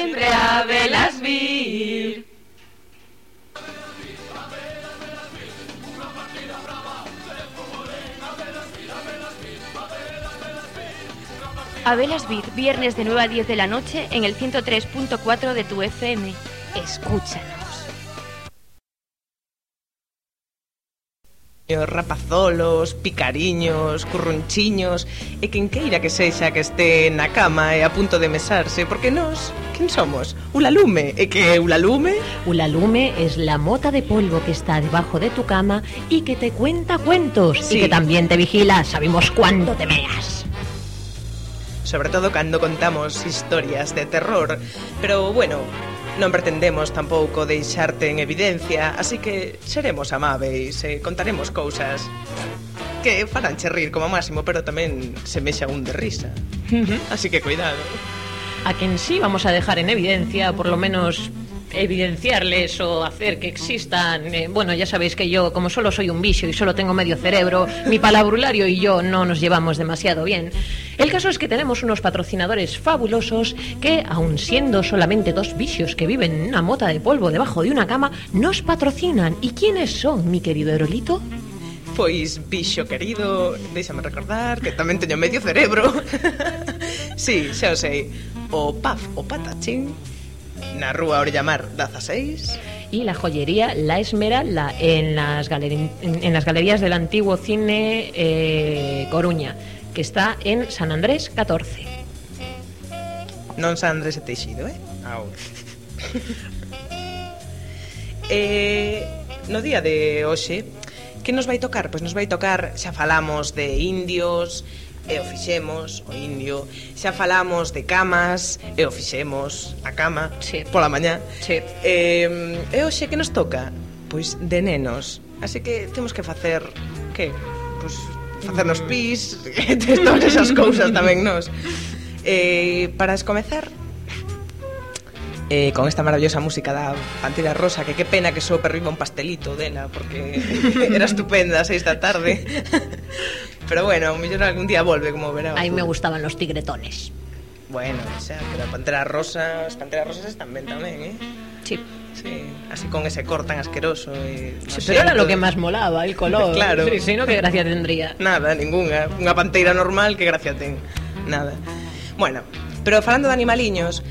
siempre a velas vir. A Velas Vir, viernes de 9 a 10 de la noche en el 103.4 de tu FM. Escúchanos. Rapazolos, picariños, currunchiños e quen queira que sexa que este na cama e a punto de mesarse, porque nós, quen somos? Ulalume, e que é Ulalume? Ulalume es la mota de polvo que está debajo de tu cama y que te cuenta cuentos, sí, y que también te vigila, sabemos cuándo te meas. Sobre todo cando contamos historias de terror, pero bueno, non pretendemos tampouco deixarte en evidencia, así que seremos amáveis e contaremos cousas que faranche rir como máximo, pero tamén semexa un de risa. Así que cuidado. A quien sí vamos a dejar en evidencia, por lo menos evidenciarles o hacer que existan, bueno, ya sabéis que yo, como solo soy un bicho y solo tengo medio cerebro, mi palabrulario y yo no nos llevamos demasiado bien. El caso es que tenemos unos patrocinadores fabulosos que, aun siendo solamente dos bichos que viven en una mota de polvo debajo de una cama, nos patrocinan. ¿Y quiénes son, mi querido Aerolito? Pois, bixo querido, déxame recordar que tamén teño medio cerebro. Sí, xa o sei. O Paf, o Patachín, na rúa Orellamar 16. Y la joyería La Esmeralda en las galerías del antiguo cine Coruña, que está en San Andrés 14. Non San Andrés e Teixido, no día de hoxe, que nos vai tocar? Pois nos vai tocar, xa falamos de indios, e o fixemos, o indio. Xa falamos de camas, e o fixemos, a cama, sí, pola mañá, sí. E hoxe que nos toca? Pois de nenos. Así que temos que facer, que? Pois facernos pis, todas esas cousas tamén nos. Para escomezar, con esta maravillosa música da Pantera Rosa, que qué pena que só perriba un pastelito dela, porque era estupenda a 6 da tarde. Pero bueno, mellor algún día volve, como verá. A mí me gustaban los tigretones. Bueno, xa, que la Pantera Rosa, as Panteras Rosas están ben tamén, Sí. Sí, así con ese cor tan asqueroso sí, pero era lo que más molaba, el color. Claro. Sí, si no, ¿qué gracia tendría? Nada, ninguna. Unha panteira normal, que gracia ten? Nada. Bueno, pero falando de animaliños,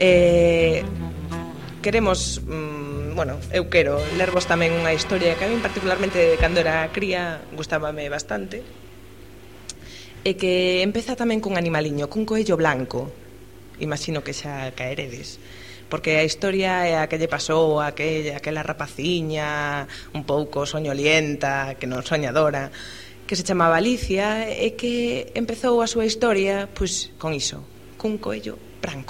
queremos, bueno, eu quero lervos tamén unha historia que a mí particularmente cando era cría gustábame bastante, e que empeza tamén cun animaliño, cun coello blanco. Imagino que xa caeredes, porque a historia é a que lle pasou a aquela rapaciña un pouco soñolienta, que non soñadora, que se chamaba Alicia, e que empezou a súa historia pois con iso, cun coello branco.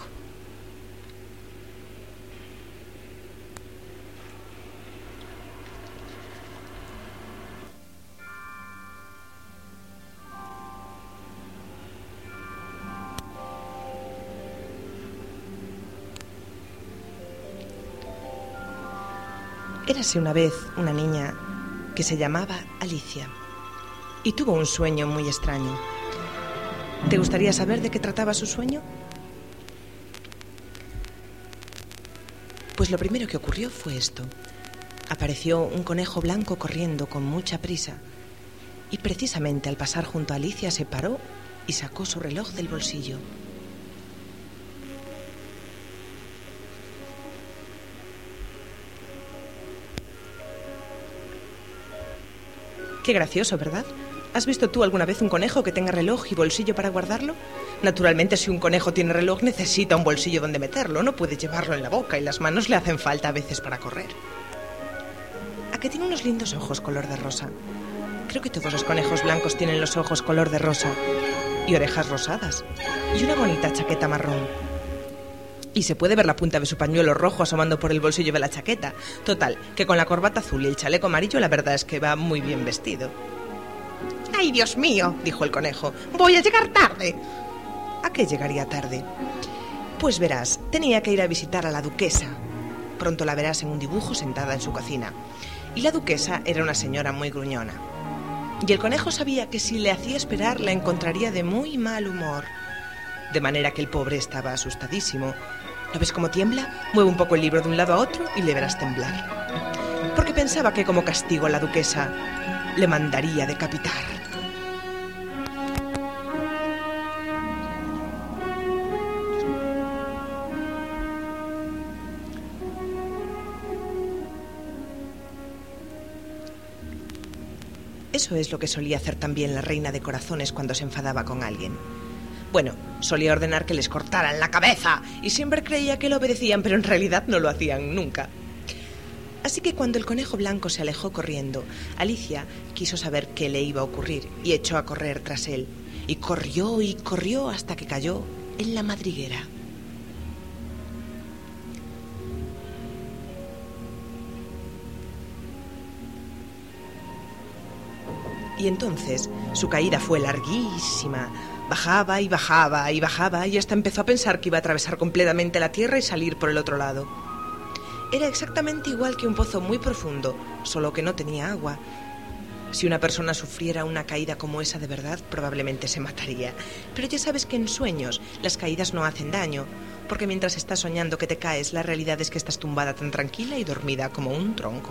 Érase una vez una niña que se llamaba Alicia y tuvo un sueño muy extraño. ¿Te gustaría saber de qué trataba su sueño? Pues lo primero que ocurrió fue esto. Apareció un conejo blanco corriendo con mucha prisa y precisamente al pasar junto a Alicia se paró y sacó su reloj del bolsillo. Qué gracioso, ¿verdad? ¿Has visto tú alguna vez un conejo que tenga reloj y bolsillo para guardarlo? Naturalmente, si un conejo tiene reloj, necesita un bolsillo donde meterlo. No puede llevarlo en la boca y las manos le hacen falta a veces para correr. ¿A que tiene unos lindos ojos color de rosa? Creo que todos los conejos blancos tienen los ojos color de rosa y orejas rosadas y una bonita chaqueta marrón. Y se puede ver la punta de su pañuelo rojo asomando por el bolsillo de la chaqueta. Total, que con la corbata azul y el chaleco amarillo la verdad es que va muy bien vestido. ¡Ay, Dios mío!, dijo el conejo. ¡Voy a llegar tarde! ¿A qué llegaría tarde? Pues verás, tenía que ir a visitar a la duquesa. Pronto la verás en un dibujo sentada en su cocina. Y la duquesa era una señora muy gruñona. Y el conejo sabía que si le hacía esperar la encontraría de muy mal humor. De manera que el pobre estaba asustadísimo ¿No ves cómo tiembla? Mueve un poco el libro de un lado a otro y le verás temblar. Porque pensaba que como castigo a la duquesa le mandaría decapitar. Eso es lo que solía hacer también la reina de corazones cuando se enfadaba con alguien. Bueno, solía ordenar que les cortaran la cabeza y siempre creía que lo obedecían, pero en realidad no lo hacían nunca. Así que cuando el conejo blanco se alejó corriendo, Alicia quiso saber qué le iba a ocurrir y echó a correr tras él. Y corrió hasta que cayó en la madriguera. Y entonces su caída fue larguísima. Bajaba y bajaba y bajaba y hasta empezó a pensar que iba a atravesar completamente la tierra y salir por el otro lado. Era exactamente igual que un pozo muy profundo, solo que no tenía agua. Si una persona sufriera una caída como esa de verdad, probablemente se mataría. Pero ya sabes que en sueños las caídas no hacen daño, porque mientras estás soñando que te caes, la realidad es que estás tumbada tan tranquila y dormida como un tronco.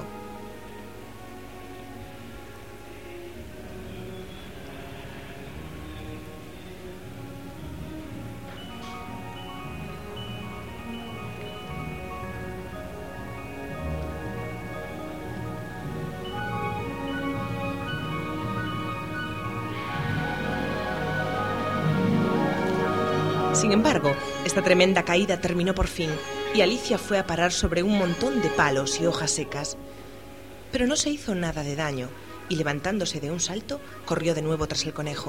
Sin embargo, esta tremenda caída terminó por fin y Alicia fue a parar sobre un montón de palos y hojas secas. Pero no se hizo nada de daño y levantándose de un salto, corrió de nuevo tras el conejo.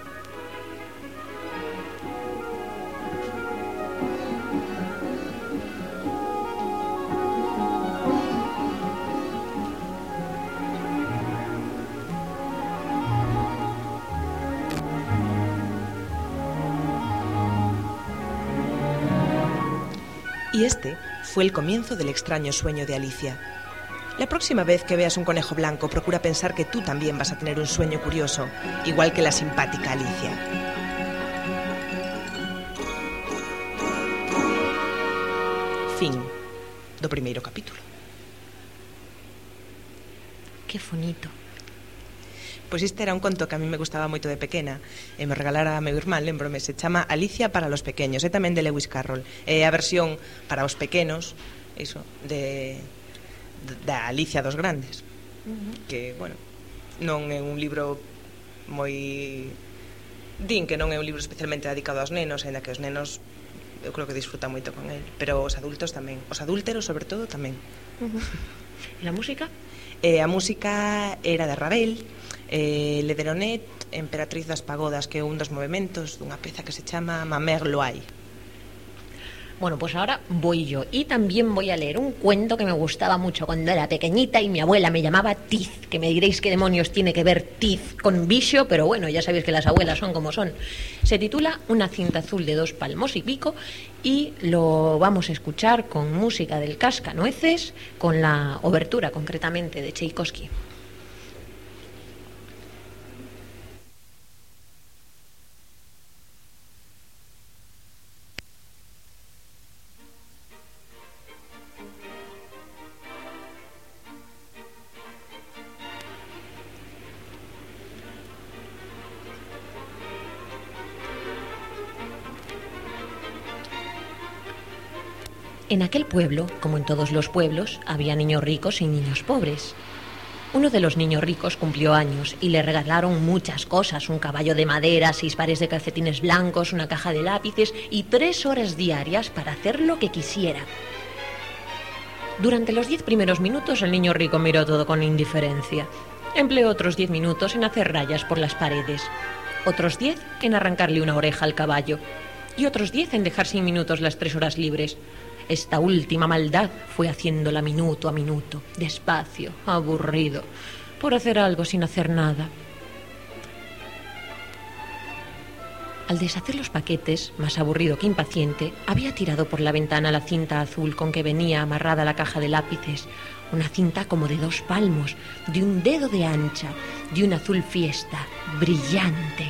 Y este fue el comienzo del extraño sueño de Alicia. La próxima vez que veas un conejo blanco, procura pensar que tú también vas a tener un sueño curioso, igual que la simpática Alicia. Fin do primeiro capítulo. Que bonito. Pois este era un conto que a mí me gustaba moito de pequena e me regalara a meu irmán, lembrome, se chama Alicia para los pequeños, é tamén de Lewis Carroll. É a versión para os pequenos, iso, da Alicia dos grandes. Que, bueno, non é un libro moi... Din que non é un libro especialmente dedicado aos nenos, ainda que os nenos eu creo que disfrutan moito con el, pero os adultos tamén, os adúlteros sobre todo tamén. E a música? A música era de Ravel, Lederonet, Emperatriz das Pagodas, que é un dos movementos dunha peza que se chama Ma Mère Loire. Bueno, pues ahora voy yo y también voy a leer un cuento que me gustaba mucho cuando era pequeñita y mi abuela me llamaba Tiz, que me diréis qué demonios tiene que ver Tiz con vicio, pero bueno, ya sabéis que las abuelas son como son. Se titula Una cinta azul de 2 palmos y pico y lo vamos a escuchar con música del Cascanueces, con la obertura concretamente de Tchaikovsky. En aquel pueblo, como en todos los pueblos, había niños ricos y niños pobres. Uno de los niños ricos cumplió años y le regalaron muchas cosas, un caballo de madera, 6 pares de calcetines blancos, una caja de lápices y 3 horas diarias para hacer lo que quisiera. Durante los 10 primeros minutos el niño rico miró todo con indiferencia. Empleó otros 10 minutos en hacer rayas por las paredes, otros 10 en arrancarle una oreja al caballo y otros 10 en dejar sin minutos las 3 horas libres. Esta última maldad fue haciéndola minuto a minuto, despacio, aburrido, por hacer algo sin hacer nada. Al deshacer los paquetes, más aburrido que impaciente, había tirado por la ventana la cinta azul con que venía amarrada la caja de lápices, una cinta como de 2 palmos, de un dedo de ancha, de un azul fiesta, brillante.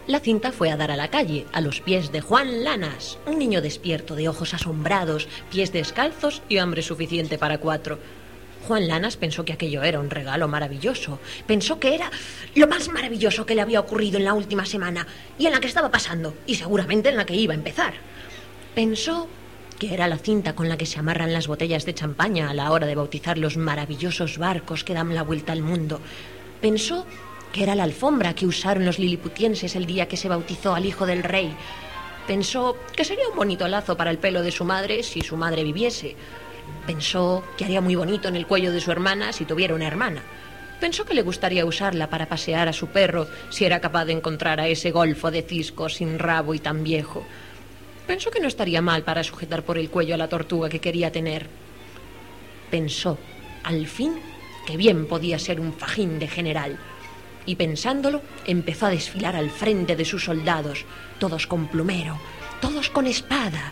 La cinta fue a dar a la calle, a los pies de Juan Lanas, un niño despierto de ojos asombrados, pies descalzos y hambre suficiente para 4. Juan Lanas pensó que aquello era un regalo maravilloso. Pensó que era lo más maravilloso que le había ocurrido en la última semana y en la que estaba pasando, y seguramente en la que iba a empezar. Pensó que era la cinta con la que se amarran las botellas de champaña a la hora de bautizar los maravillosos barcos que dan la vuelta al mundo. Pensó que era la alfombra que usaron los liliputienses el día que se bautizó al hijo del rey. Pensó que sería un bonito lazo para el pelo de su madre si su madre viviese. Pensó que haría muy bonito en el cuello de su hermana si tuviera una hermana. Pensó que le gustaría usarla para pasear a su perro si era capaz de encontrar a ese golfo de cisco sin rabo y tan viejo. Pensó que no estaría mal para sujetar por el cuello a la tortuga que quería tener. Pensó, al fin, que bien podía ser un fajín de general. Y pensándolo, empezó a desfilar al frente de sus soldados, todos con plumero, todos con espada.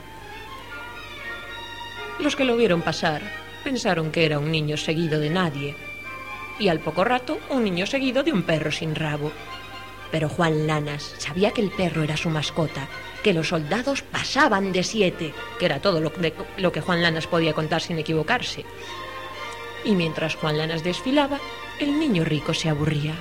Los que lo vieron pasar pensaron que era un niño seguido de nadie, y al poco rato un niño seguido de un perro sin rabo. Pero Juan Lanas sabía que el perro era su mascota, que los soldados pasaban de 7, que era todo lo que Juan Lanas podía contar sin equivocarse. Y mientras Juan Lanas desfilaba, el niño rico se aburría.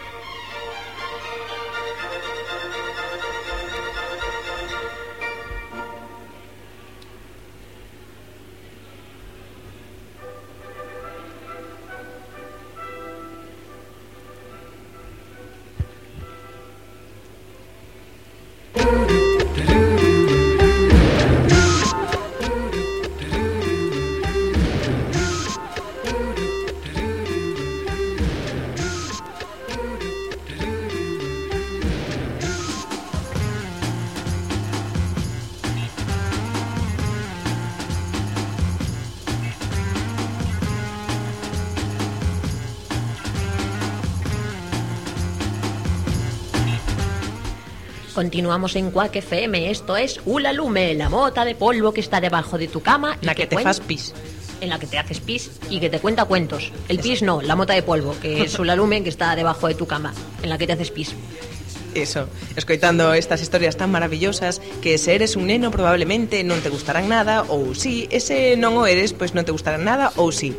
Continuamos en Quack FM, esto es Ula Lume, la mota de polvo que está debajo de tu cama. La que te fas pis. En la que te haces pis y que te cuenta cuentos. El pis no, la mota de polvo, que es Ula Lume que está debajo de tu cama, en la que te haces pis. Eso, escoitando estas historias tan maravillosas que se eres un neno probablemente non te gustarán nada, ou si, ese non o eres, pois non te gustarán nada, ou si.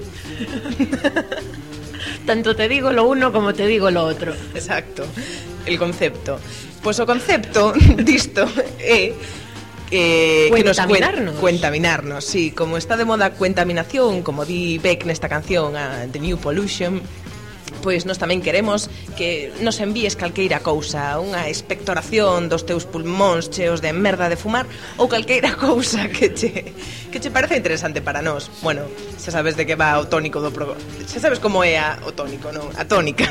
Tanto te digo lo uno como te digo lo otro. Exacto, el concepto. Pois o concepto disto é cuentaminarnos. Cuentaminarnos, sí, como está de moda cuentaminación, como di Beck nesta canción, The New Pollution, pois nós tamén queremos que nos envíes calqueira cousa, unha expectoración dos teus pulmóns cheos de merda de fumar ou calqueira cousa que che parece interesante para nós. Bueno, xa sabes de que va o tónico do programa. Xa sabes como é o tónico, non? A tónica.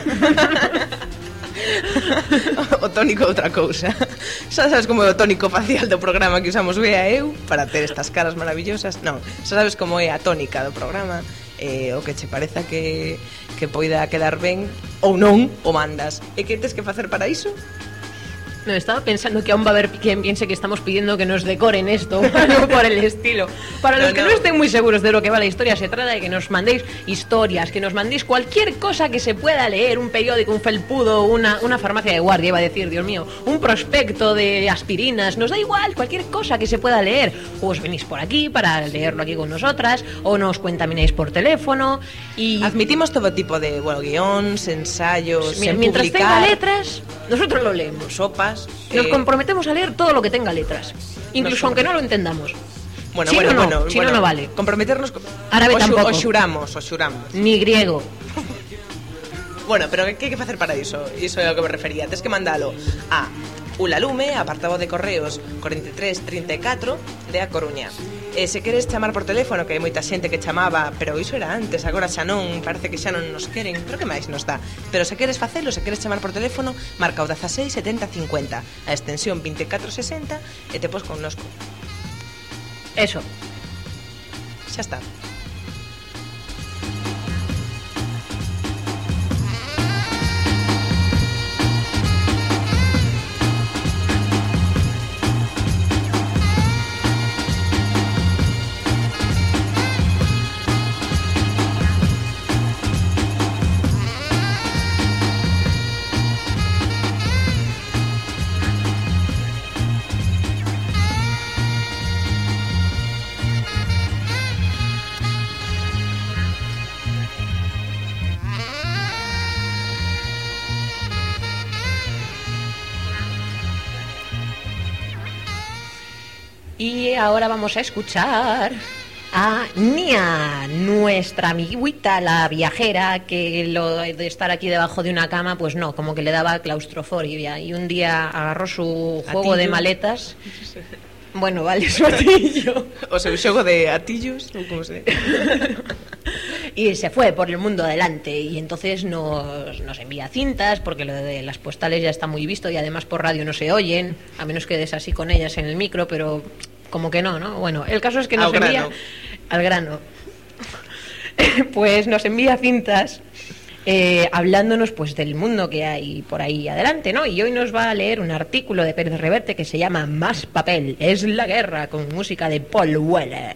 O tónico outra cousa. Xa sabes como é o tónico facial do programa que usamos Bea e eu para ter estas caras maravillosas. Non, xa sabes como é a tónica do programa. O que che pareza que poida quedar ben ou non, o mandas. E que tes que facer para iso? No, estaba pensando que aún va a haber quien piense que estamos pidiendo que nos decoren esto o algo por el estilo. Para los que no estén muy seguros de lo que va la historia, se trata de que nos mandéis historias, que nos mandéis cualquier cosa que se pueda leer, un periódico, un felpudo, una farmacia de guardia, iba a decir, Dios mío, un prospecto de aspirinas, nos da igual, cualquier cosa que se pueda leer. O os venís por aquí para leerlo aquí con nosotras, o nos contamináis por teléfono y... Admitimos todo tipo de, bueno, guións, ensayos, mientras publicar, tenga letras, nosotros lo leemos. sopas. Nos comprometemos a leer todo lo que tenga letras, incluso aunque no lo entendamos. Bueno, Si bueno, no, bueno, si bueno, no vale. Comprometernos Árabe tampouco. o xuramos. Ni griego. Bueno, pero que hai que facer para iso? Iso é o que me refería. Tes que mandalo a Ulalume, apartado de correos 4334 de A Coruña. Se queres chamar por teléfono, que hai moita xente que chamaba, pero iso era antes, agora xa non, parece que xa non nos queren, pero que máis nos dá. Pero se queres facelo, se queres chamar por teléfono, marca o 16 70 50, a extensión 2460 e te pos connosco. Eso. Xa está. Y ahora vamos a escuchar a Nia, nuestra amiguita, la viajera, que lo de estar aquí debajo de una cama, pues no, como que le daba claustrofobia. Y un día agarró su juego de maletas. Bueno, vale, su atillo. O sea, un xogo de atillos, ou como se... Y se fue por el mundo adelante. Y entonces nos envía cintas, porque lo de las postales ya está muy visto y además por radio no se oyen, a menos que des así con ellas en el micro, pero como que no, ¿no? Bueno, el caso es que nos envía... Al grano. Pues nos envía cintas hablándonos pues del mundo que hay por ahí adelante, ¿no? Y hoy nos va a leer un artículo de Pérez Reverte que se llama Más papel, es la guerra, con música de Paul Weller.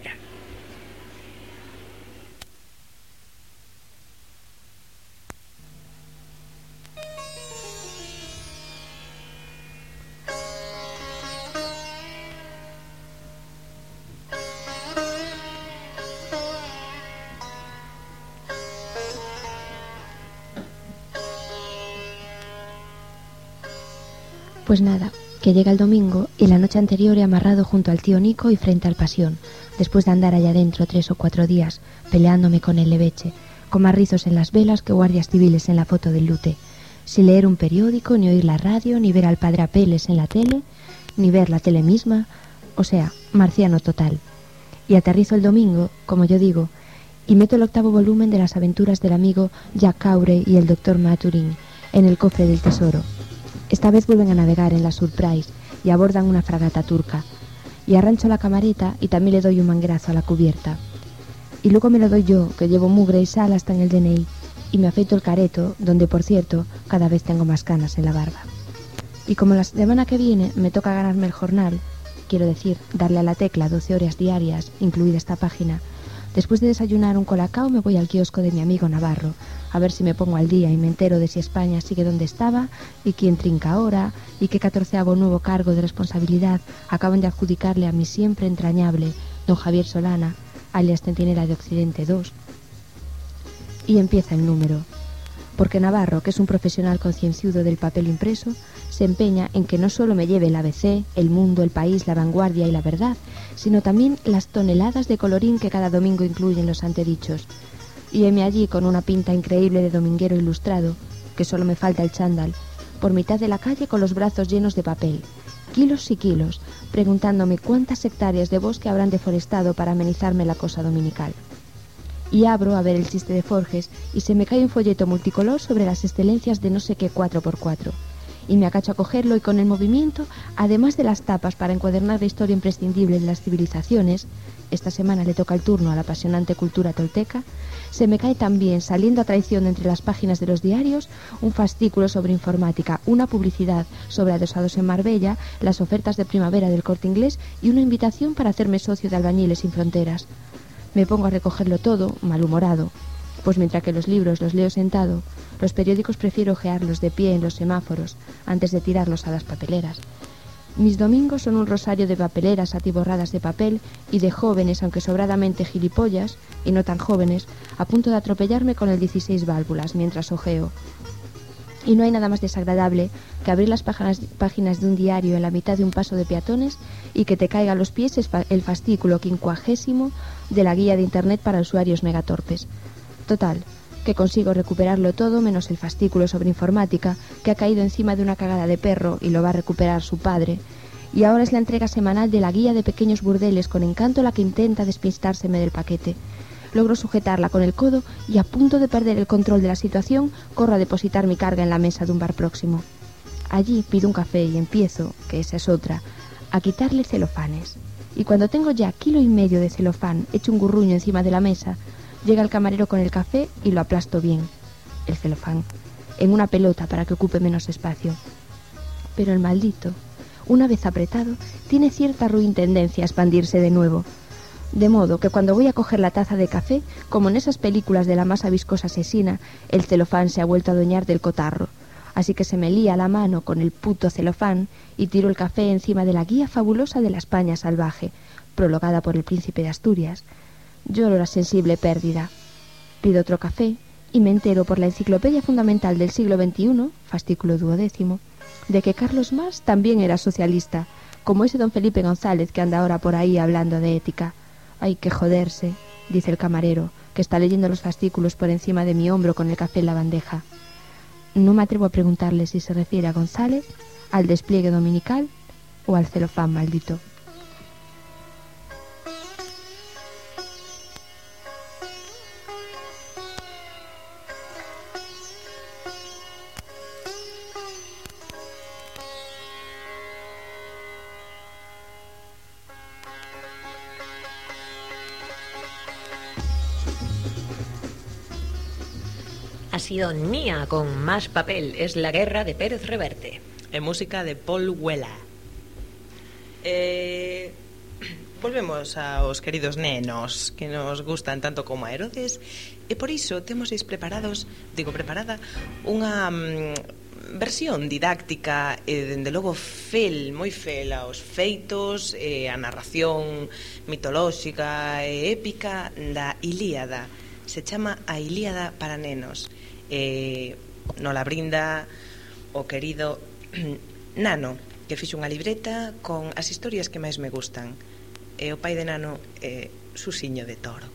Pues nada, que llega el domingo y la noche anterior he amarrado junto al tío Nico y frente al Pasión, después de andar allá dentro 3 o 4 días, peleándome con el leveche, con más rizos en las velas que guardias civiles en la foto del lute, sin leer un periódico, ni oír la radio, ni ver al padre Apeles en la tele, ni ver la tele misma, o sea, marciano total. Y aterrizo el domingo, como yo digo, y meto el 8º volumen de las aventuras del amigo Jack Cowray y el doctor Maturin en el cofre del tesoro. Esta vez vuelven a navegar en la Surprise y abordan una fragata turca. Y arrancho la camareta y también le doy un manguerazo a la cubierta. Y luego me lo doy yo, que llevo mugre y sal hasta en el DNI, y me afeito el careto, donde por cierto cada vez tengo más canas en la barba. Y como la semana que viene me toca ganarme el jornal, quiero decir, darle a la tecla 12 horas diarias, incluida esta página, después de desayunar un colacao me voy al kiosco de mi amigo Navarro, a ver si me pongo al día y me entero de si España sigue donde estaba y quién trinca ahora y qué 14º nuevo cargo de responsabilidad acaban de adjudicarle a mi siempre entrañable don Javier Solana, alias Centinela de Occidente 2. Y empieza el número, porque Navarro, que es un profesional concienzudo del papel impreso, se empeña en que no solo me lleve el ABC, El Mundo, El País, La Vanguardia y La Verdad, sino también las toneladas de colorín que cada domingo incluyen los antedichos. Y heme allí con una pinta increíble de dominguero ilustrado, que solo me falta el chándal, por mitad de la calle con los brazos llenos de papel, kilos y kilos, preguntándome cuántas hectáreas de bosque habrán deforestado para amenizarme la cosa dominical. Y abro a ver el chiste de Forges y se me cae un folleto multicolor sobre las excelencias de no sé qué 4x4. Y me acacho a cogerlo y con el movimiento, además de las tapas para encuadernar la historia imprescindible de las civilizaciones, esta semana le toca el turno a la apasionante cultura tolteca, se me cae también, saliendo a traición entre las páginas de los diarios, un fascículo sobre informática, una publicidad sobre adosados en Marbella, las ofertas de primavera del Corte Inglés y una invitación para hacerme socio de Albañiles Sin Fronteras. Me pongo a recogerlo todo, malhumorado, pues mientras que los libros los leo sentado, los periódicos prefiero ojearlos de pie en los semáforos antes de tirarlos a las papeleras. Mis domingos son un rosario de papeleras atiborradas de papel y de jóvenes, aunque sobradamente gilipollas, y no tan jóvenes, a punto de atropellarme con el 16 válvulas mientras ojeo. Y no hay nada más desagradable que abrir las páginas de un diario en la mitad de un paso de peatones y que te caiga a los pies el fascículo 50º de la guía de internet para usuarios megatorpes. Total, que consigo recuperarlo todo menos el fascículo sobre informática que ha caído encima de una cagada de perro y lo va a recuperar su padre. Y ahora es la entrega semanal de la guía de pequeños burdeles con encanto la que intenta despistárseme del paquete. Logro sujetarla con el codo y a punto de perder el control de la situación corro a depositar mi carga en la mesa de un bar próximo. Allí pido un café y empiezo, que esa es otra, a quitarle celofanes. Y cuando tengo ya 1,5 kilos de celofán hecho un gurruño encima de la mesa, llega el camarero con el café y lo aplasto bien, el celofán, en una pelota para que ocupe menos espacio. Pero el maldito, una vez apretado, tiene cierta ruin tendencia a expandirse de nuevo. De modo que cuando voy a coger la taza de café, como en esas películas de la masa viscosa asesina, el celofán se ha vuelto a adueñar del cotarro. Así que se me lía la mano con el puto celofán y tiro el café encima de la guía fabulosa de la España salvaje, prologada por el príncipe de Asturias. Lloro la sensible pérdida. Pido otro café y me entero por la Enciclopedia Fundamental del siglo XXI, fascículo 12º, de que Carlos Marx también era socialista, como ese don Felipe González que anda ahora por ahí hablando de ética. Hay que joderse, dice el camarero, que está leyendo los fascículos por encima de mi hombro con el café en la bandeja. No me atrevo a preguntarle si se refiere a González, al despliegue dominical o al celofán maldito. Ha sido Nia con Más papel, es La guerra de Pérez Reverte. E música de Paul Weller. Volvemos aos queridos nenos que nos gustan tanto como a Herodes, e por iso temos preparada unha versión didáctica e dende logo moi fel aos feitos e a narración mitolóxica e épica da Ilíada. Se chama A Ilíada para nenos. Nola brinda o querido Nano, que fixo unha libreta con as historias que máis me gustan. E o pai de Nano é Susiño de Toro.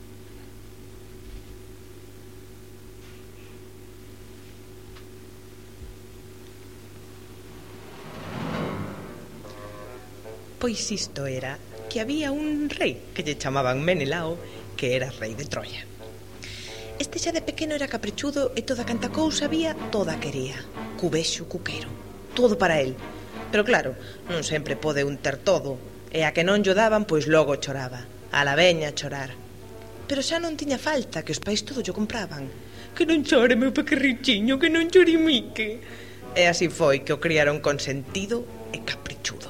Pois isto era que había un rei que lle chamaban Menelao, que era rei de Troia. Este xa de pequeno era caprichudo e toda canta cousa había, toda quería. Cubexo, cuquero, todo para el. Pero claro, non sempre pode un ter todo, e a que non llo daban, pois logo choraba. A la veña a chorar. Pero xa non tiña falta, que os pais todo llo compraban. Que non chore, meu pequerrichiño, que non chorimique. E así foi que o criaron consentido e caprichudo.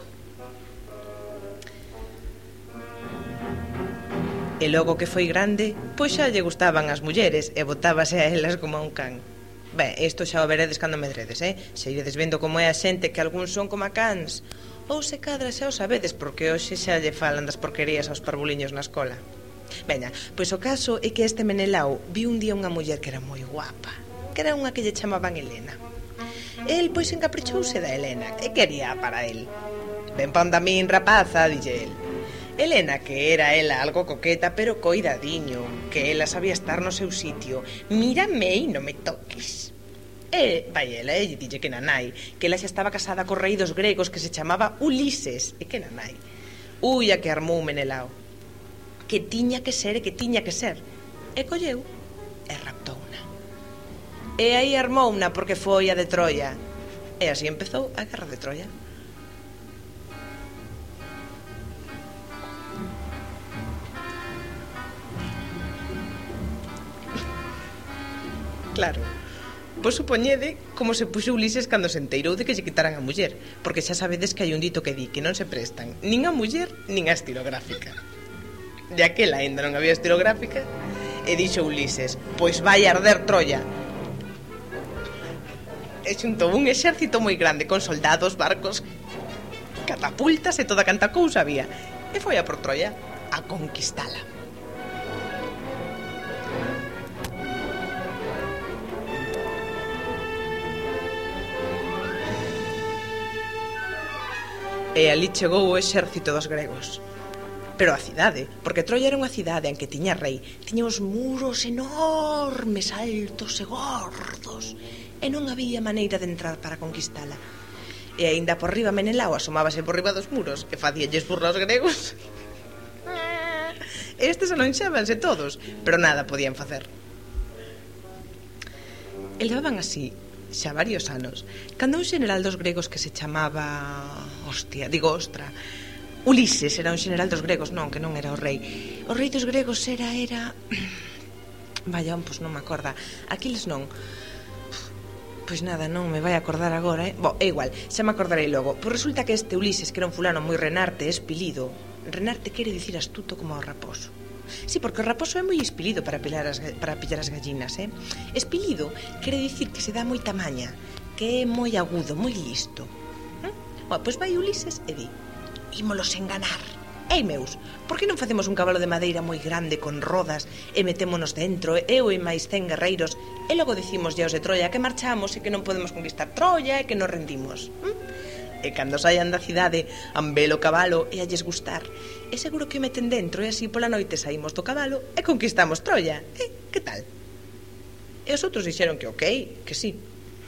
E logo que foi grande, pois xa lle gustaban as mulleres e botábase a elas como a un can. Ben, isto xa o veredes cando medredes, Se iredes vendo como é a xente, que algúns son como a cans. Ou se cadra xa o sabedes, porque hoxe xa lle falan das porquerías aos parvuliños na escola. Veña, pois o caso é que este Menelao viu un día unha muller que era moi guapa, que era unha que lle chamaban Helena. El pois encaprichouse da Helena e quería para el. Ben panda min, rapaza, dille el. Helena, que era ela algo coqueta, pero coidadiño, que ela sabía estar no seu sitio. Mírame e non me toques. E vai ela, e dille que nanai, que ela xa estaba casada co rei dos gregos que se chamaba Ulises, e que nanai. Ui, a que armou Menelao. Que tiña que ser, E colleu e raptouna. E aí armouna porque foi a de Troia. E así empezou a guerra de Troia. Claro, pois supoñede como se puxo Ulises cando se enteirou de que lle quitaran a muller, porque xa sabedes que hai un dito que di que non se prestan nin a muller nin a estilográfica. De aquela ainda non había estilográfica, e dixo Ulises, pois vai arder Troia. E xuntou un exército moi grande con soldados, barcos, catapultas e toda canta cousa había, e foi a por Troia a conquistala. E ali chegou o exército dos gregos. Pero a cidade, porque Troia era unha cidade en que tiña rei, tiña os muros enormes, altos e gordos, e non había maneira de entrar para conquistala. E aínda por riba Menelao asomábase por riba dos muros e facíalles burla aos gregos. Estes anonxábanse todos, pero nada podían facer. E levaban así xa varios anos, cando un xeneral dos gregos que se chamaba... Ulises era un xeneral dos gregos, non, que non era o rei. O rei dos gregos era... Vaya, pois non me acorda. Aquiles non. Pois nada, non me vai acordar agora, Bo, é igual, xa me acordarei logo. Pois resulta que este Ulises, que era un fulano moi renarte, espilido. Renarte quere dicir astuto como o raposo. Sí, porque o raposo é moi espilido para pillar as gallinas, Espilido quere dicir que se dá moita maña, que é moi agudo, moi listo. Pois vai Ulises e di, ímolos enganar. Ei, meus, por que non facemos un cabalo de madeira moi grande con rodas e metémonos dentro, eu e máis 100 guerreiros, e logo decimos aos de Troia que marchamos e que non podemos conquistar Troia e que nos rendimos? E cando saian da cidade, han ver o cabalo e a lles gustar. E seguro que o meten dentro e así pola noite saímos do cabalo e conquistamos Troya. Que tal? E os outros dixeron que ok, que sí.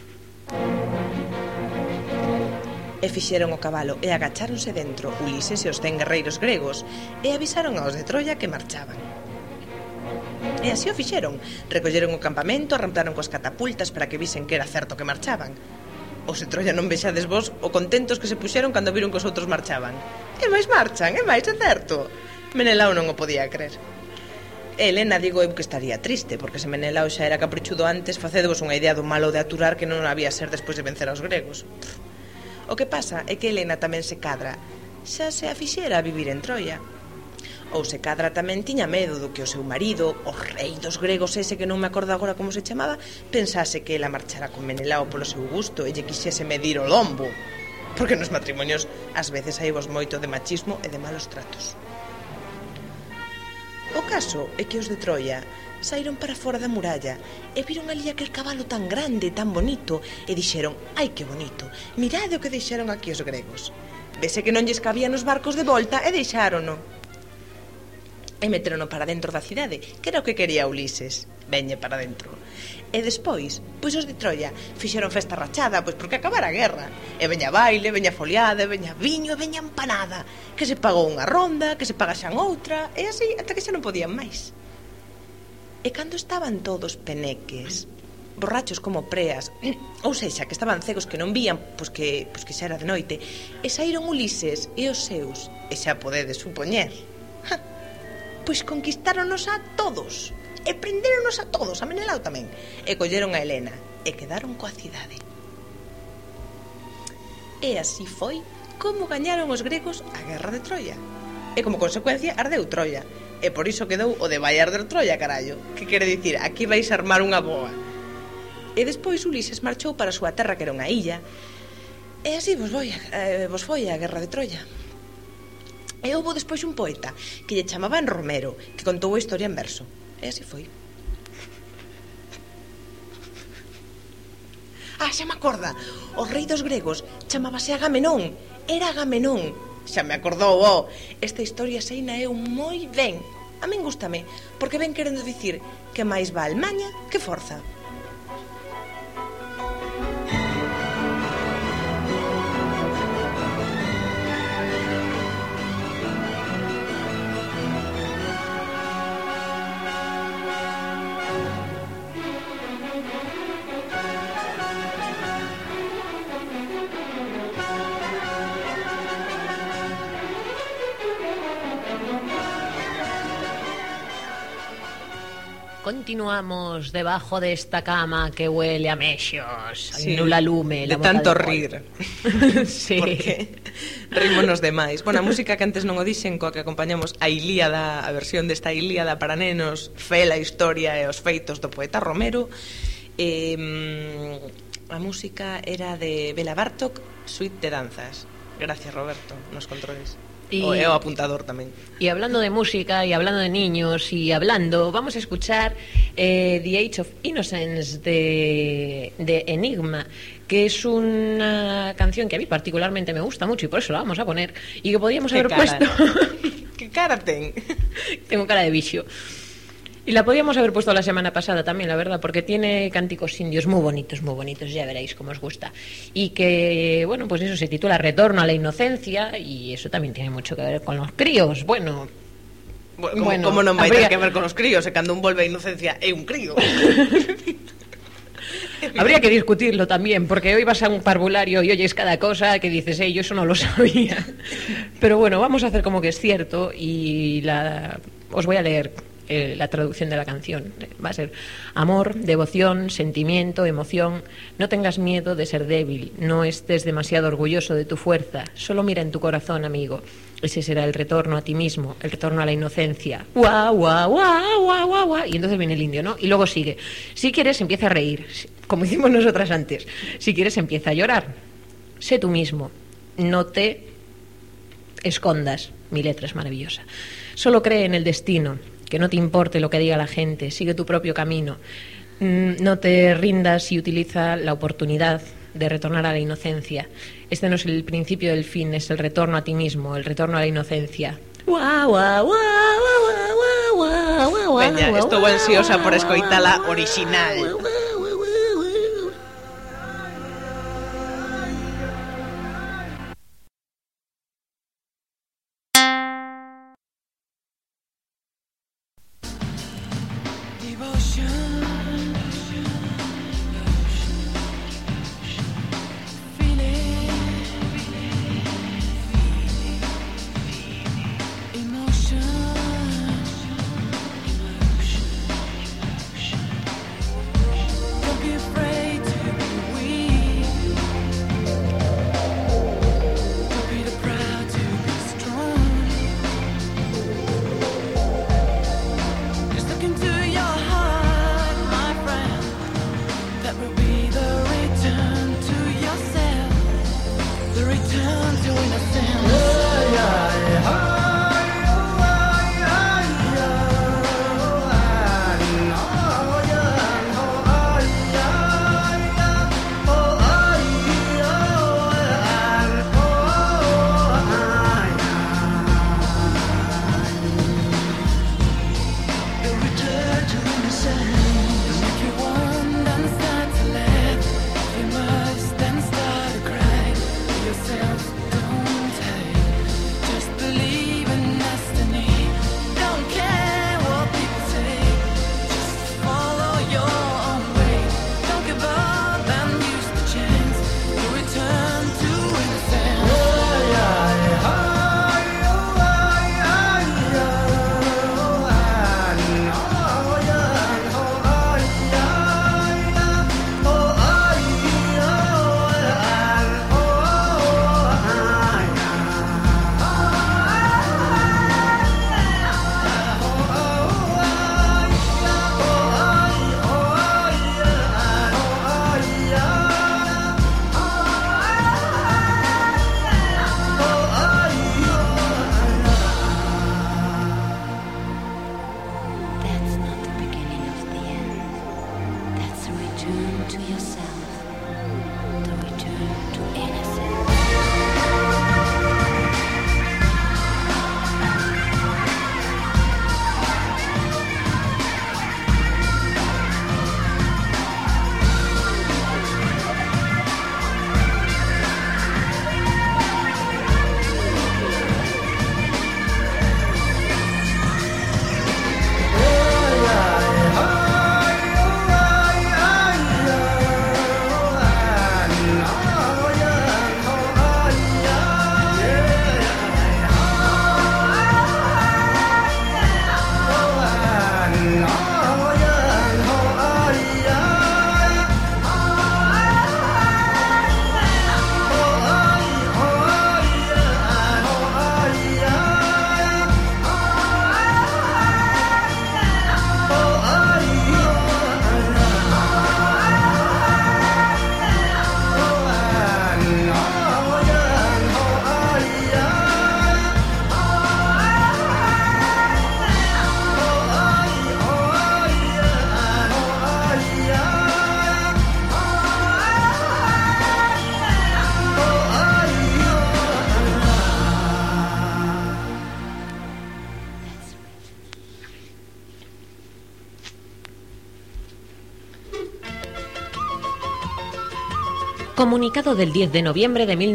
E fixeron o cabalo e agacháronse dentro Ulises e os 100 guerreiros gregos e avisaron aos de Troya que marchaban. E así o fixeron. Recolleron o campamento, arramplaron coas catapultas para que visen que era certo que marchaban. Os de Troya non vexades vos o contentos que se puxeron cando viron que os outros marchaban. E máis marchan, é certo. Menelao non o podía crer. E Helena digo eu que estaría triste, porque se Menelao xa era caprichudo antes, facedevos unha idea do malo de aturar que non había ser despois de vencer aos gregos. O que pasa é que Helena tamén se cadra, xa se afixera a vivir en Troya. Ou se cadra tamén tiña medo do que o seu marido, o rei dos gregos ese que non me acordo agora como se chamaba, pensase que ela marchara con Menelao polo seu gusto e lle quixese medir o lombo. Porque nos matrimonios ás veces hai vos moito de machismo e de malos tratos. O caso é que os de Troya saíron para fora da muralla e viron ali aquel cabalo tan grande, tan bonito, e dixeron, ai que bonito, mirade o que deixaron aquí os gregos. Vese que non lles cabía nos barcos de volta e deixárono. E meterono para dentro da cidade, que era o que quería Ulises, veñe para dentro. E despois, pois os de Troya fixeron festa rachada, pois porque acabara a guerra. E veña baile, veña foliada, veña viño, veña empanada, que se pagou unha ronda, que se paga xan outra, e así, ata que xa non podían máis. E cando estaban todos peneques, borrachos como preas, ou sexa, que estaban cegos que non vían, pois que xa era de noite, e saíron Ulises e os seus, e xa podedes supoñer, pois conquistáronos a todos, e prendéronos a todos, a Menelao tamén, e colleron a Helena, e quedaron coa cidade. E así foi como gañaron os gregos a guerra de Troia, e como consecuencia ardeu Troia. E por iso quedou o de vai arder Troia, carallo. Que quere dicir, aquí vais armar unha boa. E despois Ulises marchou para a súa terra, que era unha illa. E así vos foi a guerra de Troia. E houve despois un poeta que lle chamaban Romero, que contou a historia en verso. E así foi. Xa me acorda. O rei dos gregos chamábase Agamenón. Era Agamenón. Xa me acordou, esta historia seina eu moi ben. A min gústame, porque ven querendo dicir que máis val maña que forza. Continuamos debajo de esta cama que huele a mexos, sí, nula lume, de tanto rir. Sí. Porque rímonos demais. Bueno, a música que antes non o dixen, coa que acompañamos a Ilíada, a versión desta Ilíada para nenos, fela a historia e os feitos do poeta Romero. A música era de Bela Bartók, Suite de danzas. Gracias, Roberto, nos controles. E o apuntador tamén. Y hablando de música, y hablando de niños, vamos a escuchar The Age of Innocence de Enigma, que es una canción que a mí particularmente me gusta mucho y por eso la vamos a poner, y que podríamos haber puesto... ¿Qué cara ten? Tengo cara de vicio. Y la podíamos haber puesto la semana pasada también, la verdad, porque tiene cánticos indios muy bonitos, ya veréis cómo os gusta. Y que, bueno, pues eso se titula Retorno a la Inocencia, y eso también tiene mucho que ver con los críos. Bueno, como non vai ter que ver con os críos, e cando un volve a inocencia é un crío. Habría que discutirlo también, porque hoy vas a un parvulario y oyes cada cosa que dices, yo eso no lo sabía. Pero bueno, vamos a hacer como que es cierto, y os voy a leer la traducción de la canción. Va a ser: amor, devoción, sentimiento, emoción. No tengas miedo de ser débil, no estés demasiado orgulloso de tu fuerza, solo mira en tu corazón, amigo. Ese será el retorno a ti mismo, el retorno a la inocencia. Guau, guau, guau, guau, guau, guau. Y entonces viene el indio, ¿no? Y luego sigue: si quieres, empieza a reír, como hicimos nosotras antes. Si quieres, empieza a llorar. Sé tú mismo, no te escondas. Mi letra es maravillosa. Solo cree en el destino, que no te importe lo que diga la gente, sigue tu propio camino, no te rindas y utiliza la oportunidad de retornar a la inocencia. Este no es el principio del fin, es el retorno a ti mismo, el retorno a la inocencia. Veña, estuvo ansiosa por escoitala original. Comunicado del 10 de noviembre de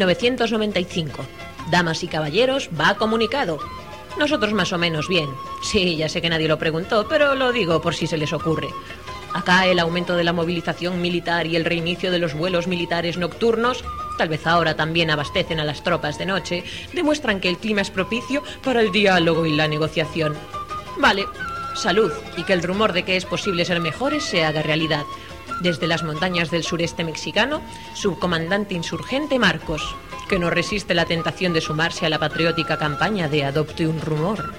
1995. Damas y caballeros, va comunicado. Nosotros más o menos bien. Sí, ya sé que nadie lo preguntó, pero lo digo por si se les ocurre. Acá el aumento de la movilización militar y el reinicio de los vuelos militares nocturnos, tal vez ahora también abastecen a las tropas de noche, demuestran que el clima es propicio para el diálogo y la negociación. Vale, salud, y que el rumor de que es posible ser mejores se haga realidad. Desde las montañas del sureste mexicano, subcomandante insurgente Marcos, que no resiste la tentación de sumarse a la patriótica campaña de Adopte un rumor.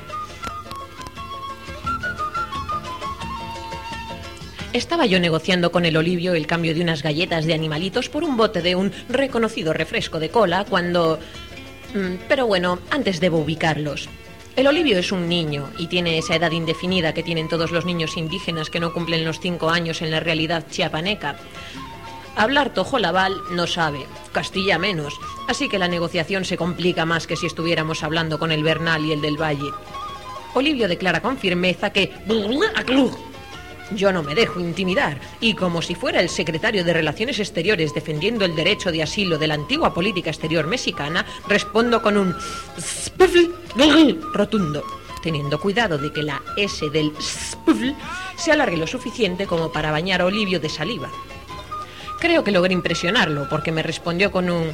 Estaba yo negociando con el Olivio el cambio de unas galletas de animalitos por un bote de un reconocido refresco de cola cuando... Pero bueno, antes debo ubicarlos. El Olivio es un niño y tiene esa edad indefinida que tienen todos los niños indígenas que no cumplen los 5 años en la realidad chiapaneca. Hablar tojolabal no sabe, Castilla menos, así que la negociación se complica más que si estuviéramos hablando con el Bernal y el del Valle. Olivio declara con firmeza que yo no me dejo intimidar, y como si fuera el secretario de Relaciones Exteriores defendiendo el derecho de asilo de la antigua política exterior mexicana, respondo con un rotundo, teniendo cuidado de que la S del se alargue lo suficiente como para bañar a Olivio de saliva. Creo que logré impresionarlo, porque me respondió con un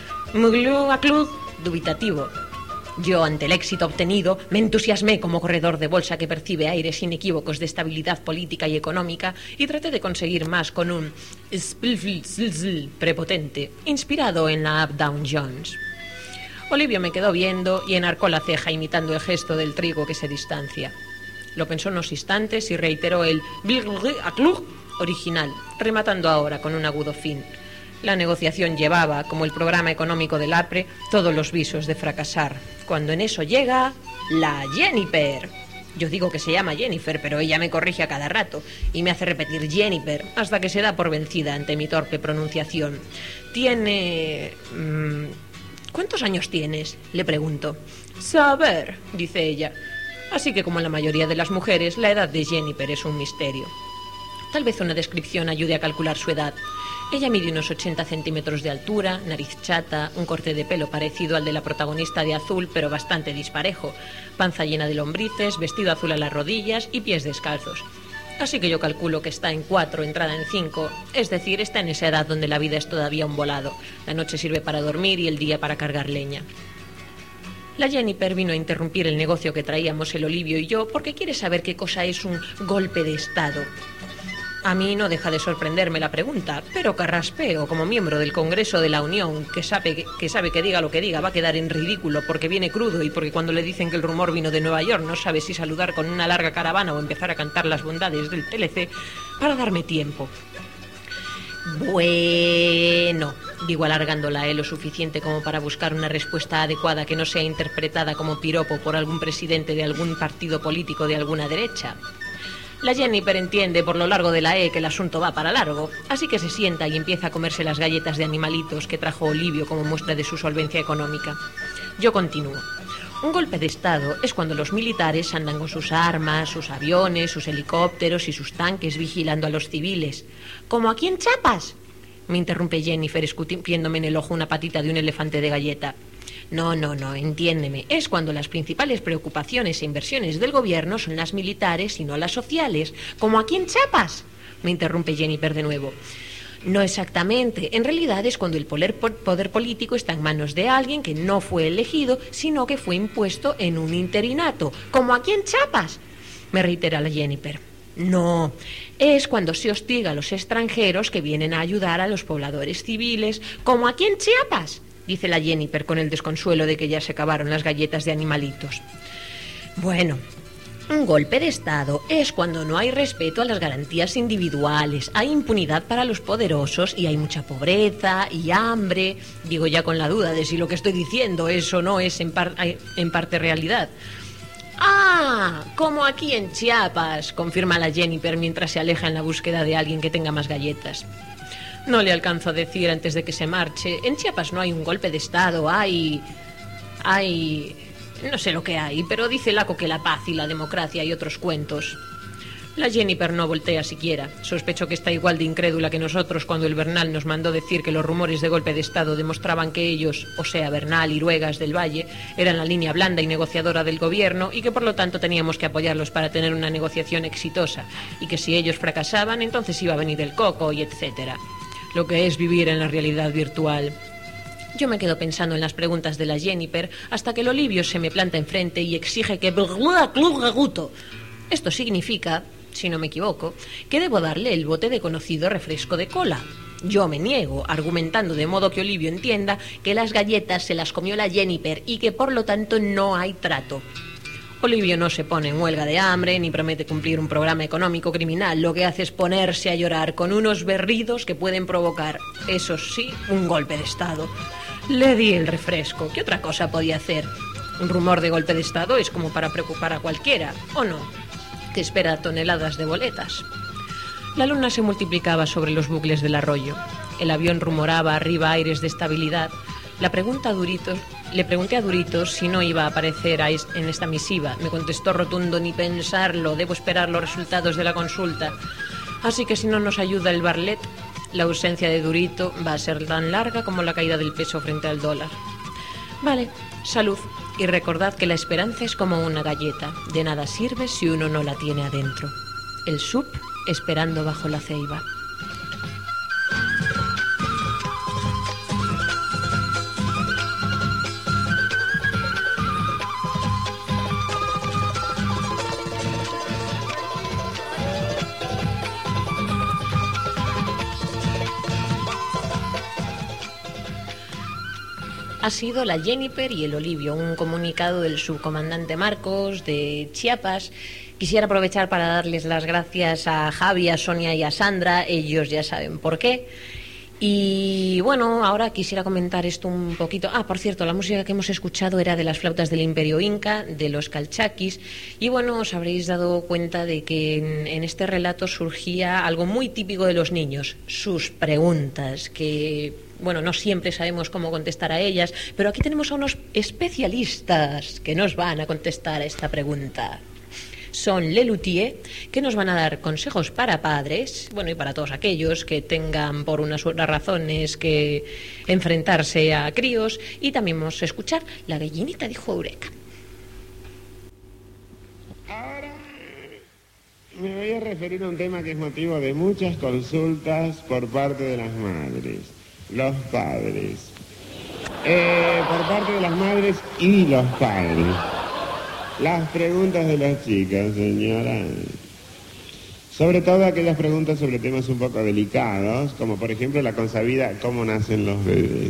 dubitativo. Yo, ante el éxito obtenido, me entusiasmé como corredor de bolsa que percibe aires inequívocos de estabilidad política y económica y traté de conseguir más con un prepotente, inspirado en la Up-Down Jones. Olivio me quedó viendo y enarcó la ceja imitando el gesto del trigo que se distancia. Lo pensó unos instantes y reiteró el original, rematando ahora con un agudo fin. La negociación llevaba, como el programa económico del APRE, todos los visos de fracasar. Cuando en eso llega la Jennifer. Yo digo que se llama Jennifer, pero ella me corrige a cada rato y me hace repetir Jennifer hasta que se da por vencida ante mi torpe pronunciación. Tiene... ¿Cuántos años tienes?, le pregunto. Saber, dice ella. Así que, como la mayoría de las mujeres, la edad de Jennifer es un misterio. Tal vez una descripción ayude a calcular su edad. Ella mide unos 80 centímetros de altura, nariz chata, un corte de pelo parecido al de la protagonista de Azul, pero bastante disparejo, panza llena de lombrices, vestido azul a las rodillas y pies descalzos. Así que yo calculo que está en 4, entrada en 5, es decir, está en esa edad donde la vida es todavía un volado. La noche sirve para dormir y el día para cargar leña. La Jennifer vino a interrumpir el negocio que traíamos el Olivio y yo porque quiere saber qué cosa es un golpe de Estado. A mí no deja de sorprenderme la pregunta, pero carraspeo como miembro del Congreso de la Unión, que sabe que diga lo que diga va a quedar en ridículo porque viene crudo y porque cuando le dicen que el rumor vino de Nueva York no sabe si saludar con una larga caravana o empezar a cantar las bondades del TLC para darme tiempo. Bueno, digo alargándola lo suficiente como para buscar una respuesta adecuada que no sea interpretada como piropo por algún presidente de algún partido político de alguna derecha. La Jennifer entiende por lo largo de la que el asunto va para largo, así que se sienta y empieza a comerse las galletas de animalitos que trajo Olivio como muestra de su solvencia económica. Yo continúo. Un golpe de Estado es cuando los militares andan con sus armas, sus aviones, sus helicópteros y sus tanques vigilando a los civiles. ¿Como aquí en Chiapas?, me interrumpe Jennifer escupiéndome en el ojo una patita de un elefante de galleta. No, entiéndeme. Es cuando las principales preocupaciones e inversiones del gobierno son las militares y no las sociales. ¿Como aquí en Chiapas?, me interrumpe Jennifer de nuevo. No exactamente. En realidad es cuando el poder político está en manos de alguien que no fue elegido, sino que fue impuesto en un interinato. ¿Como aquí en Chiapas?, me reitera la Jennifer. No, es cuando se hostiga a los extranjeros que vienen a ayudar a los pobladores civiles. ¿Como aquí en Chiapas?, dice la Jennifer con el desconsuelo de que ya se acabaron las galletas de animalitos. Bueno, un golpe de Estado es cuando no hay respeto a las garantías individuales, hay impunidad para los poderosos y hay mucha pobreza y hambre. Digo ya con la duda de si lo que estoy diciendo es o no es en parte realidad. Ah, como aquí en Chiapas, confirma la Jennifer mientras se aleja en la búsqueda de alguien que tenga más galletas. No le alcanzo a decir antes de que se marche. En Chiapas no hay un golpe de Estado, hay... no sé lo que hay, pero dice Laco que la paz y la democracia y otros cuentos. La Jennifer no voltea siquiera. Sospecho que está igual de incrédula que nosotros cuando el Bernal nos mandó decir que los rumores de golpe de Estado demostraban que ellos, o sea, Bernal y Ruegas del Valle, eran la línea blanda y negociadora del gobierno y que por lo tanto teníamos que apoyarlos para tener una negociación exitosa y que si ellos fracasaban entonces iba a venir el coco y etcétera. Lo que es vivir en la realidad virtual. Yo me quedo pensando en las preguntas de la Jennifer hasta que el Olivio se me planta enfrente y exige que... Esto significa, si no me equivoco, que debo darle el bote de conocido refresco de cola. Yo me niego, argumentando de modo que Olivio entienda que las galletas se las comió la Jennifer y que por lo tanto no hay trato. Olivio no se pone en huelga de hambre ni promete cumplir un programa económico criminal. Lo que hace es ponerse a llorar con unos berridos que pueden provocar, eso sí, un golpe de Estado. Le di el refresco. ¿Qué otra cosa podía hacer? Un rumor de golpe de Estado es como para preocupar a cualquiera, ¿o no?, que espera toneladas de boletas. La luna se multiplicaba sobre los bucles del arroyo. El avión rumoraba arriba aires de estabilidad. Le pregunté a Duritos si no iba a aparecer en esta misiva. Me contestó rotundo: ni pensarlo, debo esperar los resultados de la consulta. Así que si no nos ayuda el Barlet, la ausencia de Durito va a ser tan larga como la caída del peso frente al dólar. Vale, salud. Y recordad que la esperanza es como una galleta. De nada sirve si uno no la tiene adentro. El sub esperando bajo la ceiba. Ha sido la Jennifer y el Olivio, un comunicado del subcomandante Marcos de Chiapas. Quisiera aprovechar para darles las gracias a Javi, a Sonia y a Sandra. Ellos ya saben por qué. Y bueno, ahora quisiera comentar esto un poquito. Por cierto, la música que hemos escuchado era de las flautas del Imperio Inca, de los calchaquis. Y bueno, os habréis dado cuenta de que en este relato surgía algo muy típico de los niños: sus preguntas, que bueno, no siempre sabemos cómo contestar a ellas, pero aquí tenemos a unos especialistas que nos van a contestar a esta pregunta. Son Lelutier, que nos van a dar consejos para padres, bueno, y para todos aquellos que tengan por unas u otras razones que enfrentarse a críos, y también vamos a escuchar La gallinita dijo Eureka. Ahora me voy a referir a un tema que es motivo de muchas consultas por parte de las madres, los padres. Por parte de las madres y los padres. Las preguntas de las chicas, señora. Sobre todo aquellas preguntas sobre temas un poco delicados, como por ejemplo la consabida ¿cómo nacen los bebés?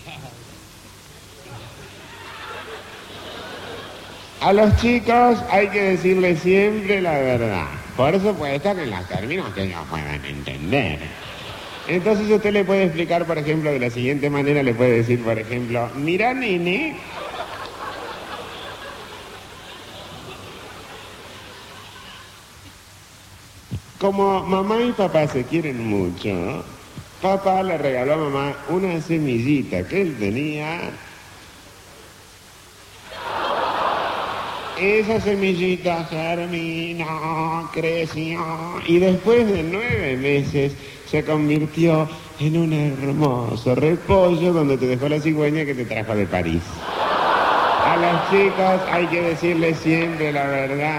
A los chicos hay que decirles siempre la verdad. Por supuesto que en los términos que ellos puedan entender. Entonces usted le puede explicar, por ejemplo, de la siguiente manera, le puede decir, por ejemplo, mira, nene, como mamá y papá se quieren mucho, papá le regaló a mamá una semillita que él tenía. Esa semillita germinó, creció y después de 9 meses se convirtió en un hermoso repollo donde te dejó la cigüeña que te trajo de París. A los chicos hay que decirles siempre la verdad.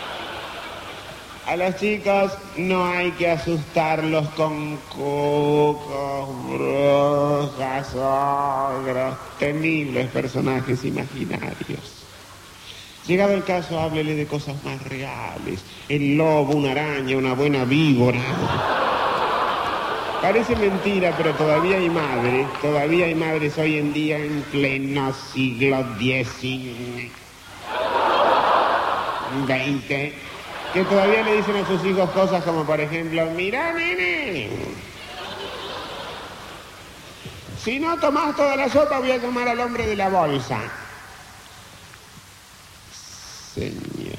A los chicos no hay que asustarlos con cucos, brujas, ogros, temibles personajes imaginarios. Llegado el caso, háblele de cosas más reales. El lobo, una araña, una buena víbora. Parece mentira, pero todavía hay madres hoy en día en pleno siglo XIX, que todavía le dicen a sus hijos cosas como, por ejemplo, mira, nene, si no tomás toda la sopa voy a llamar al hombre de la bolsa. Señor.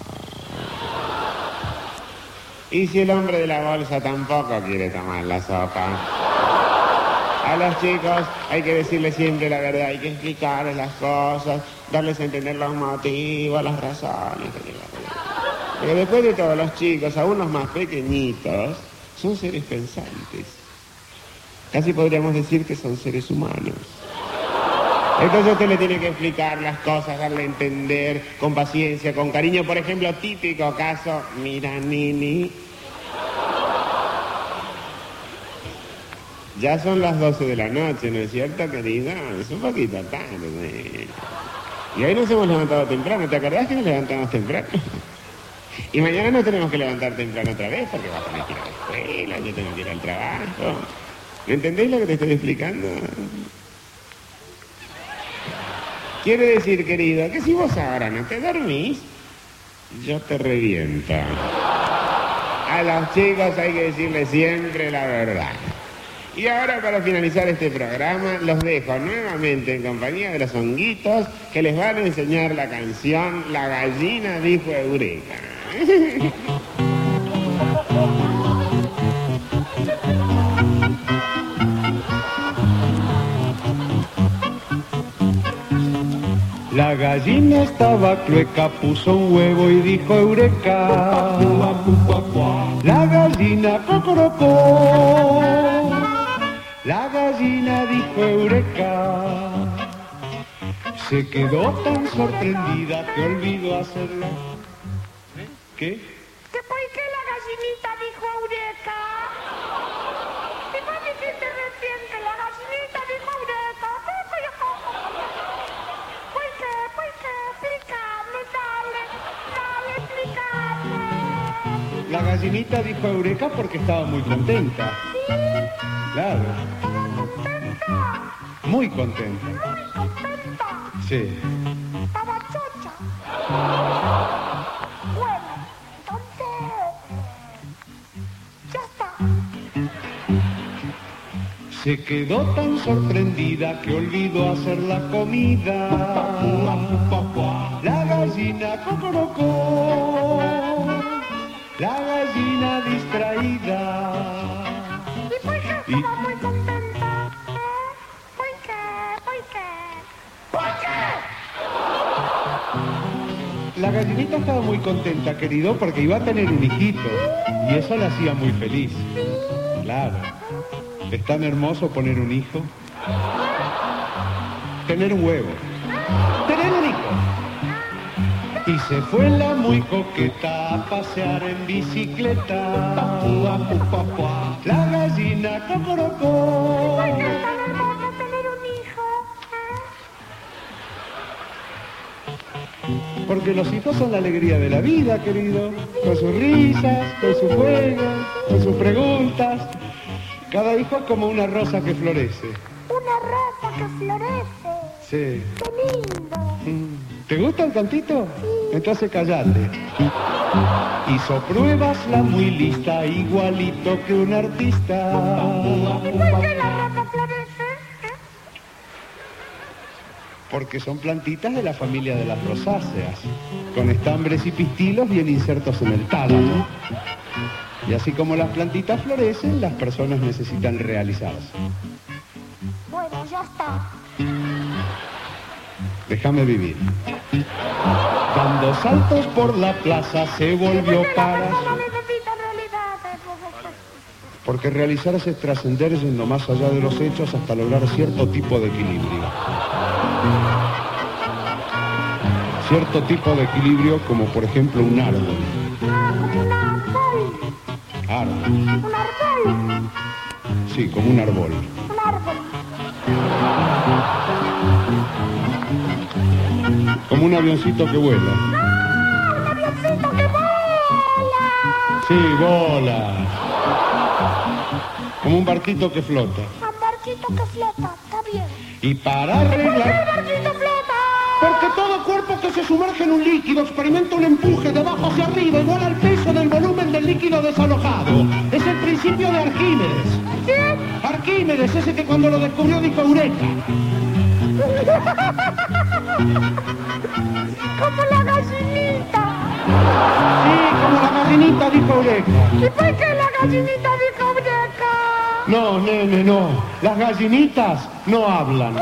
¿Y si el hombre de la bolsa tampoco quiere tomar la sopa? A los chicos hay que decirles siempre la verdad, hay que explicarles las cosas, darles a entender los motivos, las razones. Porque después de todo, los chicos, aún los más pequeñitos, son seres pensantes. Casi podríamos decir que son seres humanos. Entonces usted le tiene que explicar las cosas, darle a entender con paciencia, con cariño. Por ejemplo, típico caso, mira, Nini, ya son las 12 de la noche, ¿no es cierto, querida? Es un poquito tarde. Y hoy nos hemos levantado temprano, ¿te acordás que nos levantamos temprano? Y mañana nos tenemos que levantar temprano otra vez porque vas a tener que ir a la escuela, yo tengo que ir al trabajo. ¿Me entendéis lo que te estoy explicando? Quiere decir, querido, que si vos ahora no te dormís, yo te reviento. A los chicos hay que decirles siempre la verdad. Y ahora, para finalizar este programa, los dejo nuevamente en compañía de los honguitos que les van a enseñar la canción La gallina dijo Eureka. La gallina estaba clueca, puso un huevo y dijo eureka. La gallina cocorocó. La gallina dijo eureka. Se quedó tan sorprendida que olvidó hacerlo. ¿Qué? ¿Que por qué la gallinita dijo eureka? ¿Y vos dijiste recién que la gallinita dijo eureka? ¿Por qué? Explícame, dale, explícame. La gallinita dijo eureka porque estaba muy contenta. ¿Sí? Claro. ¿Estaba contenta? Muy contenta. Muy contenta. Sí. Estaba chocha. Bueno, entonces... ya está. Se quedó tan sorprendida que olvidó hacer la comida. La gallina cocorocó. La gallina distraída. ¿Y por qué estaba muy contenta? ¿Por qué? La gallinita estaba muy contenta, querido, porque iba a tener un hijito. Y eso la hacía muy feliz. Claro. Es tan hermoso poner un hijo. Tener un huevo. Tener un hijo. Y se fue la muy coqueta a pasear en bicicleta. La gallina cocorocó. ¿Por qué es tan hermoso tener un hijo? Porque los hijos son la alegría de la vida, querido. Con sus risas, con sus juegos, con sus preguntas. Cada hijo es como una rosa que florece. Una rosa que florece. Sí. ¡Qué lindo! ¿Te gusta el cantito? Entonces callate. Hizo pruebas la muy lista, igualito que un artista. ¿Y por qué la rosa florece? Porque son plantitas de la familia de las rosáceas, con estambres y pistilos bien insertos en el tálamo. Y así como las plantitas florecen, las personas necesitan realizarse. Bueno, ya está. Déjame vivir. Dando saltos por la plaza se volvió para... No necesita realidad. Porque realizarse es trascender yendo más allá de los hechos hasta lograr cierto tipo de equilibrio. Cierto tipo de equilibrio como por ejemplo un árbol. Un árbol. Árbol. Un árbol. Sí, como un árbol. Un árbol. Como un avioncito que vuela. ¡Ah! ¡Un avioncito que vuela! Sí, bola. Como un barquito que flota. Un barquito que flota. Está bien. Y para ¿Por qué el arreglar... barquito flota? Porque todo cuerpo que se sumerge en un líquido experimenta un empuje de abajo hacia arriba igual al peso del volumen del líquido desalojado. Es el principio de Arquímedes. ¿Quién? Arquímedes, ese que cuando lo descubrió dijo eureka. Como la gallinita. Sí, como la gallinita dijo eureka. ¿Y por qué la gallinita dijo eureka? No, nene, no. Las gallinitas no hablan.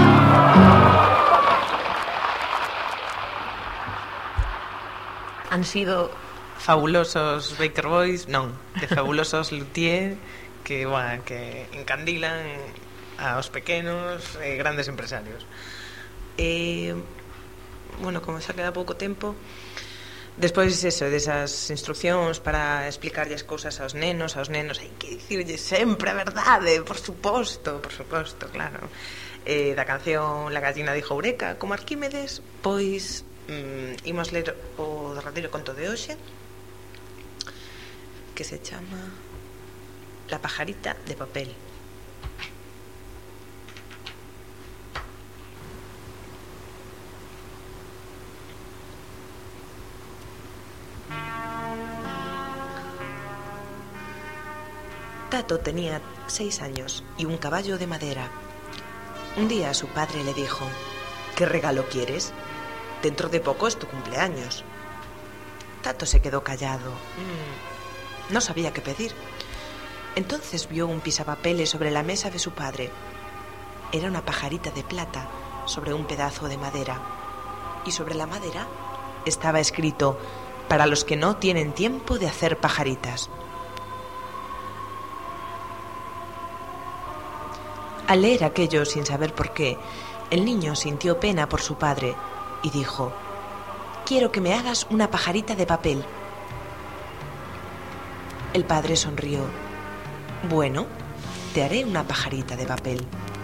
Han sido Fabulosos Baker Boys, non, de fabulosos luthier que, bueno, que encandilan aos pequenos e grandes empresarios. Bueno, como xa queda pouco tempo, despois eso, desas instruccións para explicarlle as cousas aos nenos hai que dicirlle sempre a verdade, por suposto, claro. Da canción La gallina dijo eureka, como Arquímedes, pois imos ler o derradeiro conto de hoxe, que se chama La pajarita de papel. Tato tenía 6 años y un caballo de madera. Un día su padre le dijo: ¿qué regalo quieres? Dentro de poco es tu cumpleaños. Tato se quedó callado. No sabía qué pedir. Entonces vio un pisapapeles sobre la mesa de su padre. Era una pajarita de plata sobre un pedazo de madera. y sobre la madera estaba escrito: para los que no tienen tiempo de hacer pajaritas. Al leer aquello sin saber por qué, el niño sintió pena por su padre y dijo: quiero que me hagas una pajarita de papel. El padre sonrió. Bueno, te haré una pajarita de papel.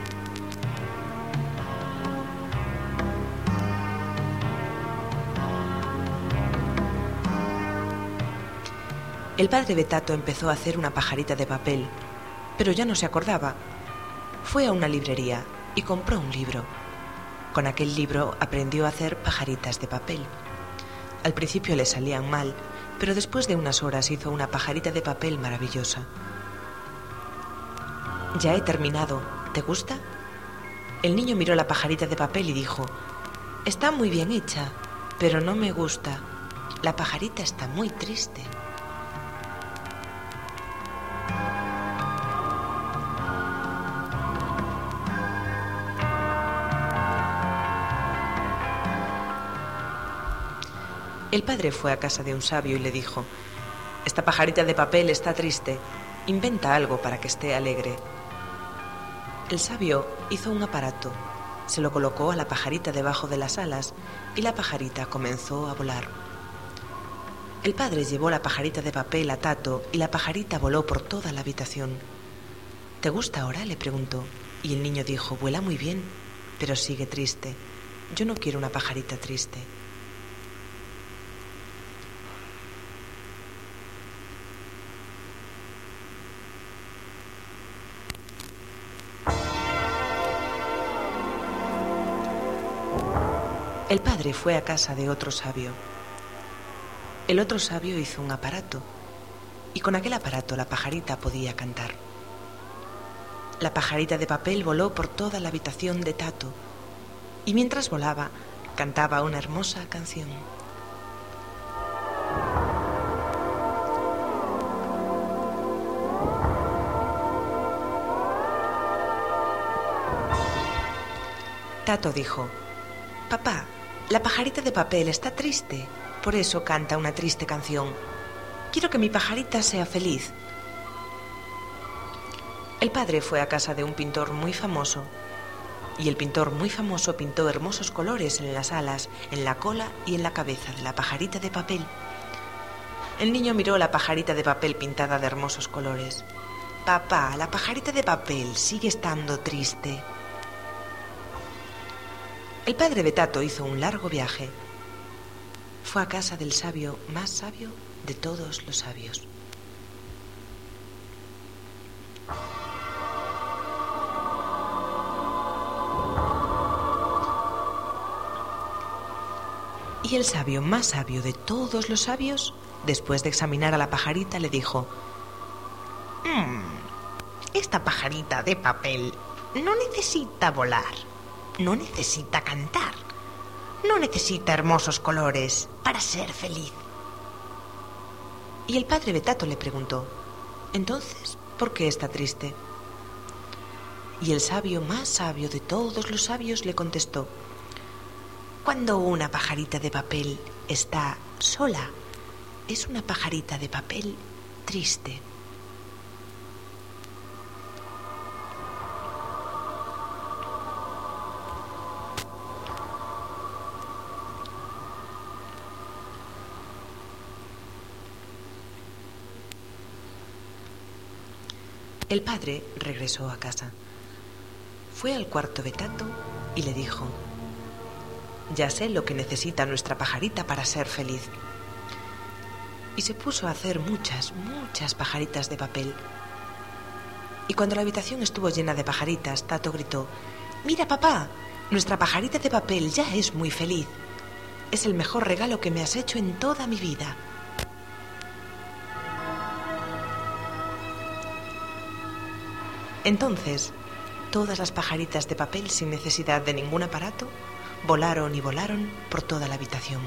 El padre de Tato empezó a hacer una pajarita de papel, pero ya no se acordaba. Fue a una librería y compró un libro. Con aquel libro aprendió a hacer pajaritas de papel. Al principio le salían mal, pero después de unas horas hizo una pajarita de papel maravillosa. Ya he terminado. ¿Te gusta? El niño miró la pajarita de papel y dijo: está muy bien hecha, pero no me gusta. La pajarita está muy triste. El padre fue a casa de un sabio y le dijo: esta pajarita de papel está triste, inventa algo para que esté alegre. El sabio hizo un aparato, se lo colocó a la pajarita debajo de las alas y la pajarita comenzó a volar. El padre llevó la pajarita de papel a Tato y la pajarita voló por toda la habitación. ¿Te gusta ahora?, le preguntó, y el niño dijo: vuela muy bien, pero sigue triste. Yo no quiero una pajarita triste. El padre fue a casa de otro sabio. El otro sabio hizo un aparato, y con aquel aparato la pajarita podía cantar. La pajarita de papel voló por toda la habitación de Tato, y mientras volaba, cantaba una hermosa canción. Tato dijo: papá, la pajarita de papel está triste, por eso canta una triste canción. Quiero que mi pajarita sea feliz. El padre fue a casa de un pintor muy famoso, y el pintor muy famoso pintó hermosos colores en las alas, en la cola y en la cabeza de la pajarita de papel. El niño miró la pajarita de papel pintada de hermosos colores. Papá, la pajarita de papel sigue estando triste. El padre de Tato hizo un largo viaje. Fue a casa del sabio más sabio de todos los sabios. Y el sabio más sabio de todos los sabios, después de examinar a la pajarita, le dijo: esta pajarita de papel no necesita volar. No necesita cantar, no necesita hermosos colores para ser feliz. Y el padre de Tato le preguntó: entonces, ¿por qué está triste? Y el sabio más sabio de todos los sabios le contestó: cuando una pajarita de papel está sola, es una pajarita de papel triste. El padre regresó a casa. Fue al cuarto de Tato y le dijo: ya sé lo que necesita nuestra pajarita para ser feliz. Y se puso a hacer muchas pajaritas de papel. Y cuando la habitación estuvo llena de pajaritas, Tato gritó: mira, papá, nuestra pajarita de papel ya es muy feliz. Es el mejor regalo que me has hecho en toda mi vida. Entonces, todas las pajaritas de papel, sin necesidad de ningún aparato, volaron y volaron por toda la habitación.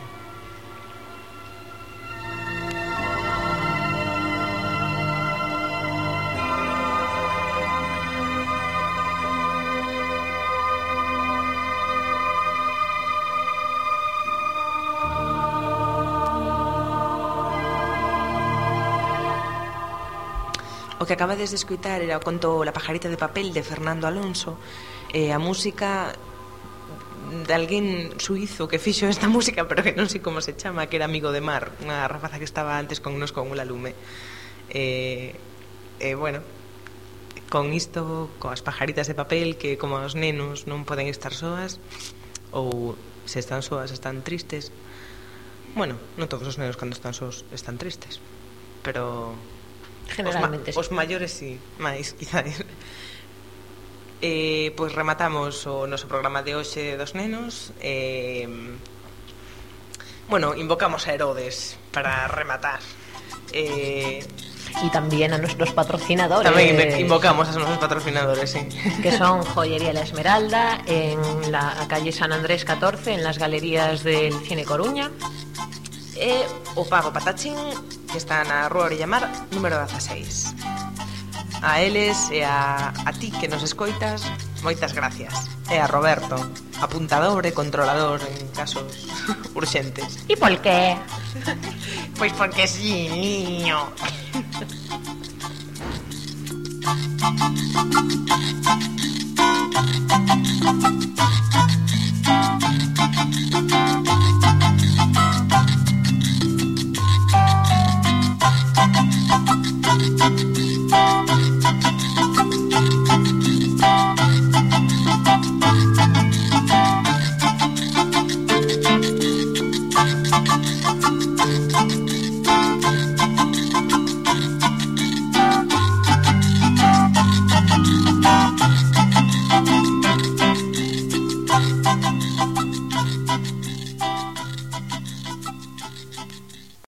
O que acabades de escoitar era o conto La pajarita de papel de Fernando Alonso. A música de alguén suizo que fixo esta música, pero que non sei como se chama, que era Amigo de Mar, unha rapaza que estaba antes con nos con Ula Lume. Bueno, con isto, coas pajaritas de papel, que como os nenos non poden estar soas, ou se están soas están tristes. Bueno, non todos os nenos cando están soos están tristes, pero generalmente os maiores sí, máis quizáis. Pois rematamos o noso programa de hoxe dos nenos. Bueno, invocamos a Herodes para rematar. Y también a nuestros patrocinadores. Tamén invocamos a nosos patrocinadores, sí. Que son Joyería La Esmeralda en la calle San Andrés 14, en las galerías del Cine Coruña. E o Pago Patachín, que está na Rúa Orellamar, número 16. A eles e a ti que nos escoitas, moitas gracias. E a Roberto, apuntador e controlador en casos urxentes. ¿Y por qué? Pois porque sí, niño.